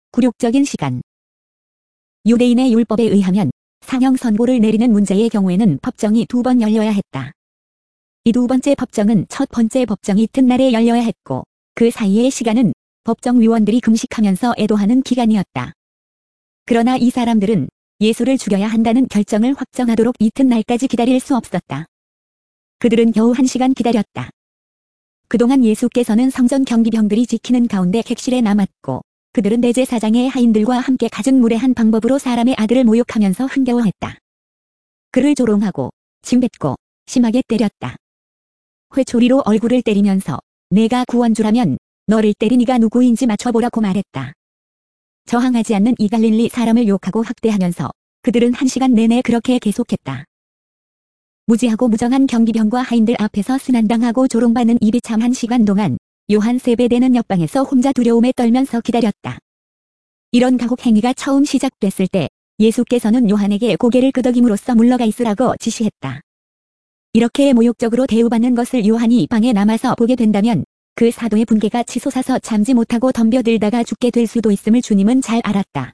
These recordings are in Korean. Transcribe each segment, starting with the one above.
굴욕적인 시간. 유대인의 율법에 의하면 상형 선고를 내리는 문제의 경우에는 법정이 2번 열려야 했다. 이 2번째 법정은 첫 번째 법정 이튿날에 열려야 했고 그 사이의 시간은 법정 위원들이 금식하면서 애도하는 기간이었다. 그러나 이 사람들은 예수를 죽여야 한다는 결정을 확정하도록 이튿날까지 기다릴 수 없었다. 그들은 겨우 1시간 기다렸다. 그동안 예수께서는 성전 경비병들이 지키는 가운데 객실에 남았고 그들은 대제사장의 하인들과 함께 갖은 무례한 방법으로 사람의 아들을 모욕하면서 흥겨워했다. 그를 조롱하고 침뱉고 심하게 때렸다. 회초리로 얼굴을 때리면서 내가 구원주라면 너를 때린 이가 누구인지 맞춰보라고 말했다. 저항하지 않는 이 갈릴리 사람을 욕하고 학대하면서 그들은 1시간 내내 그렇게 계속했다. 무지하고 무정한 경비병과 하인들 앞에서 순환당하고 조롱받는 이 비참한 시간 동안 요한 세베대는 옆방에서 혼자 두려움에 떨면서 기다렸다. 이런 가혹 행위가 처음 시작됐을 때 예수께서는 요한에게 고개를 끄덕임으로써 물러가 있으라고 지시했다. 이렇게 모욕적으로 대우받는 것을 요한이 방에 남아서 보게 된다면 그 사도의 분개가 치솟아서 참지 못하고 덤벼들다가 죽게 될 수도 있음을 주님은 잘 알았다.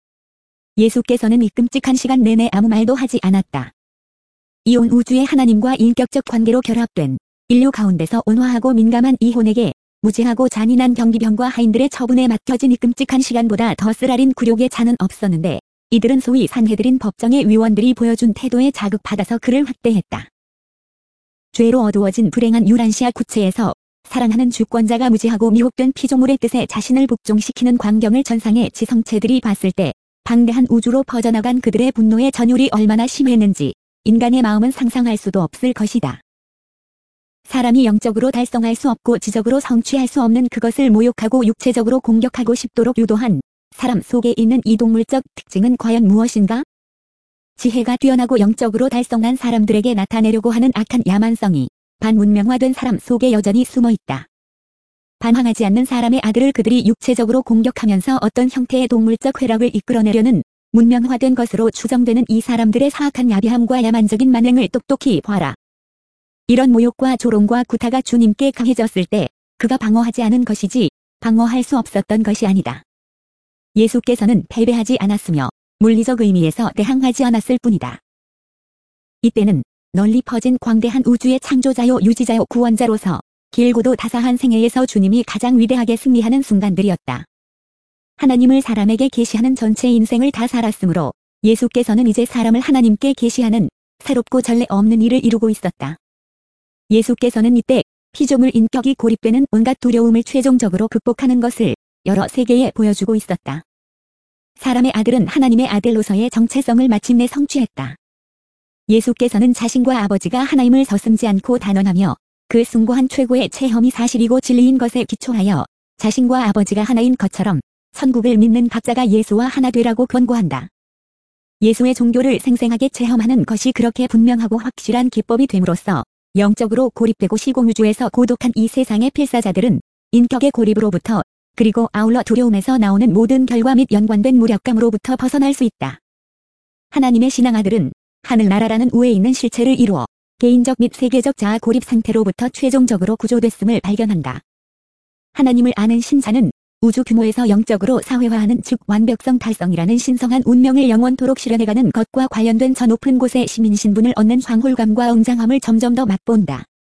예수께서는 이 끔찍한 시간 내내 아무 말도 하지 않았다. 이 온 우주의 하나님과 인격적 관계로 결합된 인류 가운데서 온화하고 민감한 이 혼에게 무지하고 잔인한 경비병과 하인들의 처분에 맡겨진 이 끔찍한 시간보다 더 쓰라린 굴욕의 잔은 없었는데 이들은 소위 산헤드린 법정의 위원들이 보여준 태도에 자극받아서 그를 학대했다. 죄로 어두워진 불행한 유란시아 구체에서 사랑하는 주권자가 무지하고 미혹된 피조물의 뜻에 자신을 복종시키는 광경을 전상의 지성체들이 봤을 때 방대한 우주로 퍼져나간 그들의 분노의 전율이 얼마나 심했는지 인간의 마음은 상상할 수도 없을 것이다. 사람이 영적으로 달성할 수 없고 지적으로 성취할 수 없는 그것을 모욕하고 육체적으로 공격하고 싶도록 유도한 사람 속에 있는 이 동물적 특징은 과연 무엇인가? 지혜가 뛰어나고 영적으로 달성한 사람들에게 나타내려고 하는 악한 야만성이 반문명화된 사람 속에 여전히 숨어 있다. 반항하지 않는 사람의 아들을 그들이 육체적으로 공격하면서 어떤 형태의 동물적 쾌락을 이끌어내려는 문명화된 것으로 추정되는 이 사람들의 사악한 야비함과 야만적인 만행을 똑똑히 봐라. 이런 모욕과 조롱과 구타가 주님께 가해졌을 때 그가 방어하지 않은 것이지 방어할 수 없었던 것이 아니다. 예수께서는 패배하지 않았으며 물리적 의미에서 대항하지 않았을 뿐이다. 이때는 널리 퍼진 광대한 우주의 창조자요 유지자요 구원자로서 길고도 다사한 생애에서 주님이 가장 위대하게 승리하는 순간들이었다. 하나님을 사람에게 계시하는 전체 인생을 다 살았으므로 예수께서는 이제 사람을 하나님께 계시하는 새롭고 전례 없는 일을 이루고 있었다. 예수께서는 이때 피조물 인격이 고립되는 온갖 두려움을 최종적으로 극복하는 것을 여러 세계에 보여주고 있었다. 사람의 아들은 하나님의 아들로서의 정체성을 마침내 성취했다. 예수께서는 자신과 아버지가 하나임을 서슴지 않고 단언하며 그 숭고한 최고의 체험이 사실이고 진리인 것에 기초하여 자신과 아버지가 하나인 것처럼 천국을 믿는 각자가 예수와 하나 되라고 권고한다. 예수의 종교를 생생하게 체험하는 것이 그렇게 분명하고 확실한 기법이 됨으로써 영적으로 고립되고 시공유주에서 고독한 이 세상의 필사자들은 인격의 고립으로부터 그리고 아울러 두려움에서 나오는 모든 결과 및 연관된 무력감으로부터 벗어날 수 있다. 하나님의 신앙아들은 하늘나라라는 우에 있는 실체를 이루어 개인적 및 세계적 자아 고립 상태로부터 최종적으로 구조됐음을 발견한다. 하나님을 아는 신자는 우주 규모에서 영적으로 사회화하는 즉 완벽성 달성이라는 신성한 운명을 영원토록 실현해가는 것과 관련된 저 높은 곳의 시민 신분을 얻는 황홀감과 웅장함을 점점 더 맛본다.